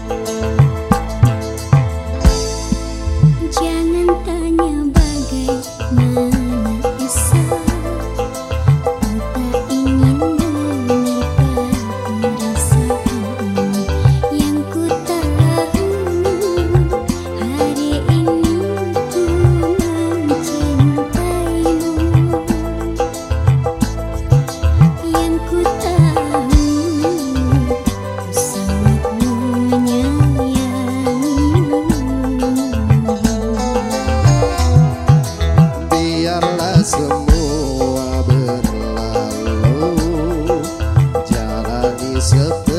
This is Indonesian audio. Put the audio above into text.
Jangan tanya bagaimana esok, ku tak ingin menerka perasaan yang ku tahu. Hari ini ku mencintaimu, yang ku tahu ku sangat menyayangimu. Biarlah semua berlalu, jalani seperti